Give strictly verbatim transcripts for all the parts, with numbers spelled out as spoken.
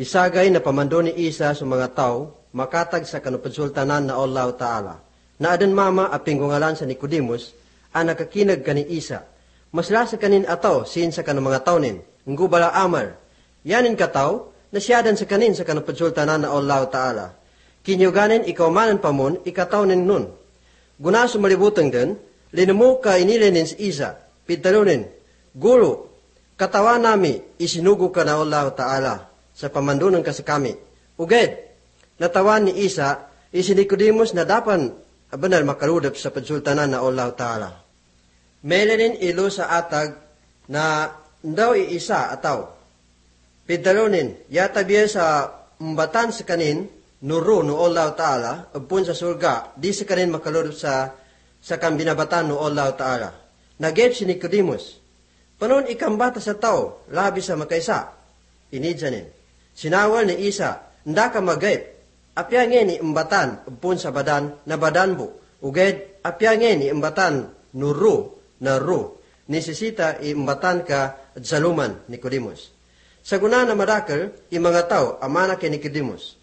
Isagay na pamando ni Isa sa mga tao, makatag sa kanupadsultanan na Allah Ta'ala. Na adan mama aping gungalan sa Nicodemus, ang nakakinag kani Isa. Masla sa kanin ataw, sin sa kanang mga taunin, ngubala amar. Yanin kataw, nasyadan sa kanin sa kanupadsultanan na Allah Ta'ala. Kinyuganin ikaw manan pamon, ikataw nin nun. Guna sumalibutang din, linamu ka inilinin sa Isa, pitalunin, Guro, katawa nami, isinugo ka na Allah Ta'ala, sa pamandunan ka sa kami. Uged, natawan ni Isa, isinikodemus na dapan abanal makarudap sa padsultanan na Allah Ta'ala. Melenin ilo sa atag na ndaw iisa ataw. Pidalunin, yatabiya sa mbatan sa kanin, nuro no Allah Ta'ala, abun sa surga, di sa kanin makarudap sa sa kambinabatan no Allah Ta'ala. Naged si Nicodemus, panon ikambata sa tao, labi sa makaisa, inidjanin. Sinawal ni Isa, nda ka magayp, apyangen ni imbatan, upun sa badan, na badan bu, uged, apyangen ni imbatan, nuru, na ru, nisisita imbatan ka, at zaluman, Nicodemus. Sa guna na madakal, yung mga tao, amana kay Nicodemus.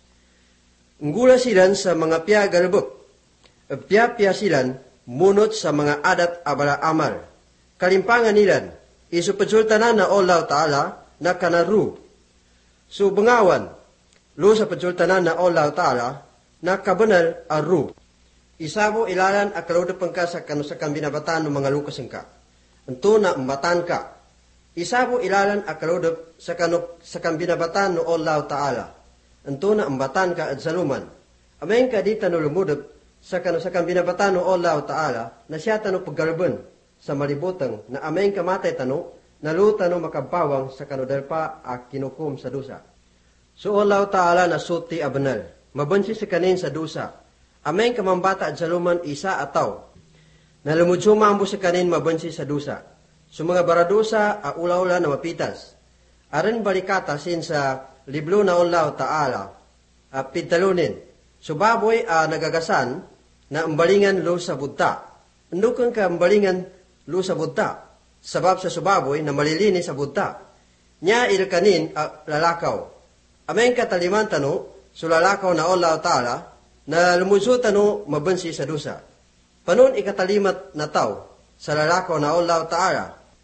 Ngula silan sa mga piyagalbuk, piya-piya silan, munot sa mga adat abala amal. Kalimpangan nilan, isupadsultanan na Allah Ta'ala, na kanaru, so, bangawan, lo sa padsultanan na Allah Ta'ala, na kabanal aru. Isabo ilalan akalodapang ka sa kanusakan binabatan ng mga lukasin ka. Anto na mbatan ka. Isabo ilalan akalodap sa kanusakan binabatan ng Allah Ta'ala. Anto na mbatan ka at saluman. Amayin ka di tano lumudap sa kanusakan binabatan ng Allah Ta'ala, na siya tano paggalban sa malibutang na amayin ka matay tano, naluta no makabawang sa kanudelpa a kinukum sa dusa. So Allah Ta'ala na suti abanal, mabansi sa kanin sa dusa, ameng kamambata at saluman isa ataw, na lumudsumambo sa kanin mabansi sa dusa. So mga baradusa a ula-ula na mapitas, arin balikata sin sa liblo na Allah Ta'ala, a pitalunin, so baboy a nagagasan na ambalingan lo sa budta. Andukang ka ambalingan lo sa budta, sabab sa subaboy na malilinis sa budta. Nya ilkanin uh, lalakaw. Ameng kataliman tano, so lalakaw na Allah Ta'ala, na lumunso tano mabansi sa dusa. Panon ikatalimat na tao, sa lalakaw na Allah Ta'ala.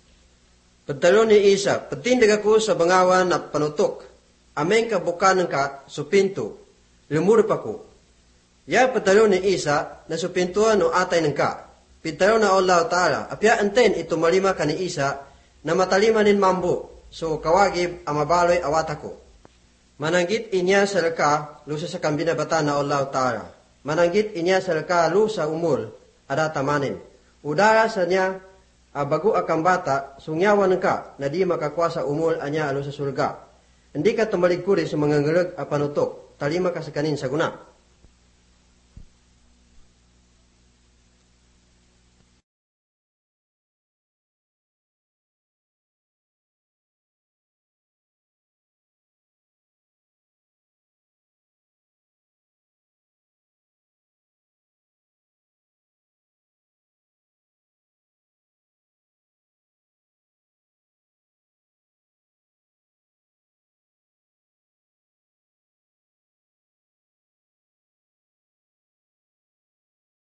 Pagtalon ni Isa, patindig ako sa bangawan na panutok. Ameng kabukanan ka, supinto, lumurap ako. Ya pagtalon ni Isa, na supintuan o atay ng ka. Pitaro na Allah Ta'ala, apya anten ito malima ka ni Isa, na matalimanin mambo, so kawagib amabaloy awatako. Mananggit inya sa laka, lusa sa kambinabata na Allah Ta'ala. Mananggit inya sa laka, lusa umul, adatamanin. Udara sa niya, abago akang bata, sungyawan ka, na di makakuha sa umul anya alo sa sulga. Hindi ka tumaligkuri sa mga ngalag a panutok, talima ka sa kanin sa guna.